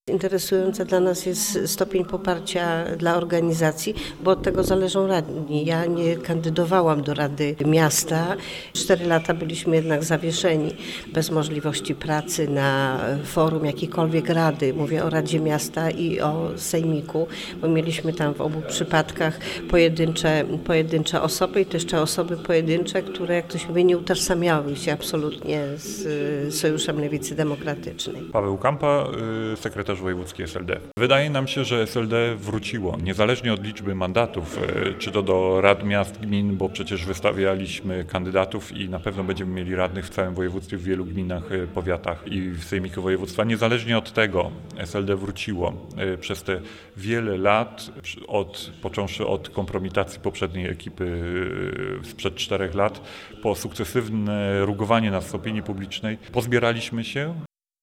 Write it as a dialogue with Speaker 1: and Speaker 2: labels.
Speaker 1: Interesujący dla nas jest stopień poparcia dla organizacji, bo od tego zależą radni. Ja nie kandydowałam do Rady Miasta. 4 lata byliśmy jednak zawieszeni, bez możliwości pracy na forum jakiejkolwiek rady. Mówię o Radzie Miasta i o Sejmiku, bo mieliśmy tam w obu przypadkach pojedyncze osoby i to jeszcze osoby pojedyncze, które, jak to się mówi, nie utożsamiały się absolutnie z Sojuszem Lewicy Demokratycznej.
Speaker 2: Paweł Kampa, sekretarz wojewódzki SLD. Wydaje nam się, że SLD wróciło, niezależnie od liczby mandatów, czy to do rad miast, gmin, bo przecież wystawialiśmy kandydatów i na pewno będziemy mieli radnych w całym województwie, w wielu gminach, powiatach i w sejmiku województwa. Niezależnie od tego SLD wróciło przez te wiele lat, począwszy od kompromitacji poprzedniej ekipy sprzed 4 lat, po sukcesywne rugowanie nas w opinii publicznej. Pozbieraliśmy się